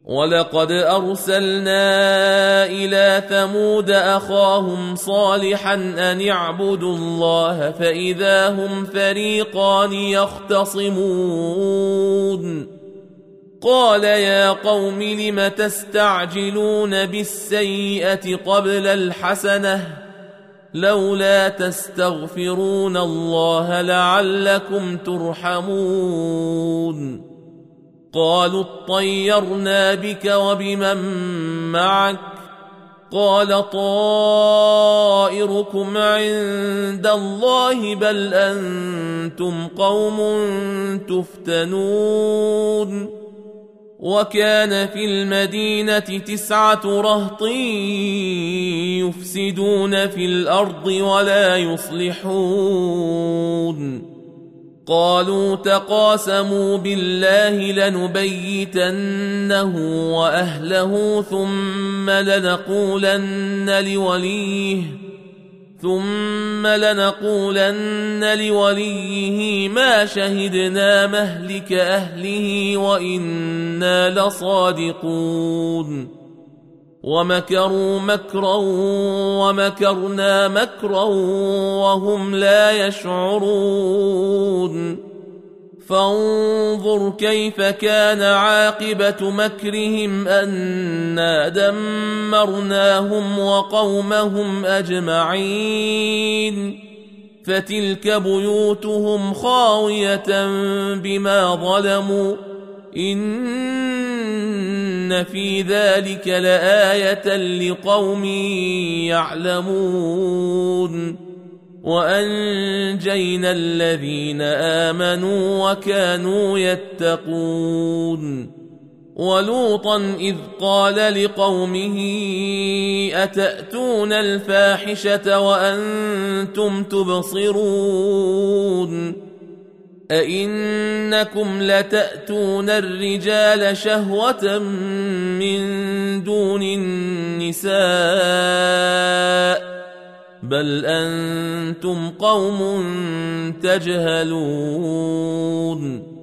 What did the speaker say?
ولقد أرسلنا إلى ثمود أخاهم صالحا أن اعبدوا الله فإذا هم فريقان يختصمون قال يا قوم لم تستعجلون بالسيئة قبل الحسنة لولا تستغفرون الله لعلكم ترحمون قالوا اطيرنا بك وبمن معك قال طائركم عند الله بل أنتم قوم تفتنون وكان في المدينة 9 رهط يفسدون في الأرض ولا يصلحون قالوا تقاسموا بالله لنبيتنه وأهله ثم لنقولن لوليه ما شهدنا مهلك أهله وإنا لصادقون ومكروا مكرا ومكرنا مكرا وهم لا يشعرون فانظر كيف كان عاقبة مكرهم أنا دمرناهم وقومهم أجمعين فتلك بيوتهم خاوية بما ظلموا إن في ذلك لآية لقوم يعلمون وأنجينا الذين آمنوا وكانوا يتقون ولوطا إذ قال لقومه أتأتون الفاحشة وأنتم تبصرون أئنكم لتأتون الرجال شهوة من دون النساء بل أنتم قوم تجهلون